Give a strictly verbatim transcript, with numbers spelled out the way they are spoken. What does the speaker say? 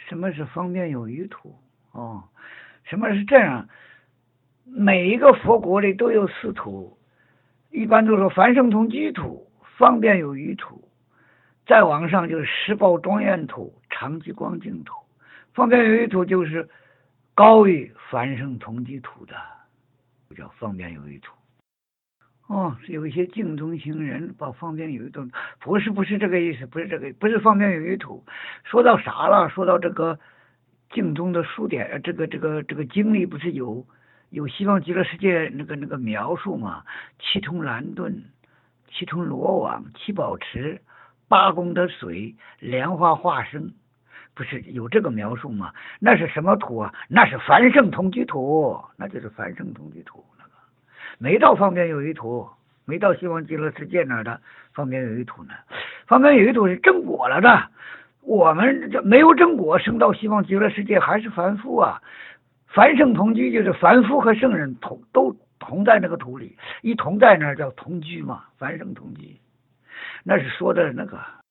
什么是方便有余土？哦，什么是这样？每一个佛国里都有四土，一般都说繁盛同居土、方便有余土，再往上就是实报庄严土、常寂光净土。方便有余土就是高于繁盛同居土的，叫方便有余土。哦，有一些净宗行人把方便有余土，不是不是这个意思，不是这个，不是方便有余土。说到啥了？说到这个净宗的书典，这个这个这个经历不是有有西方极乐世界那个那个描述嘛？七通蓝盾，七通罗网，七宝池，八功德水，莲花化身，不是有这个描述吗？那是什么土啊？那是繁盛同居土，那就是繁盛同居土。没到方便有余土，没到西方极乐世界那儿的方便有余土呢。方便有余土是正果了的，我们这没有正果，升到西方极乐世界还是凡夫啊。凡圣同居就是凡夫和圣人同都同在那个土里，一同在那儿叫同居嘛，凡圣同居，那是说的那个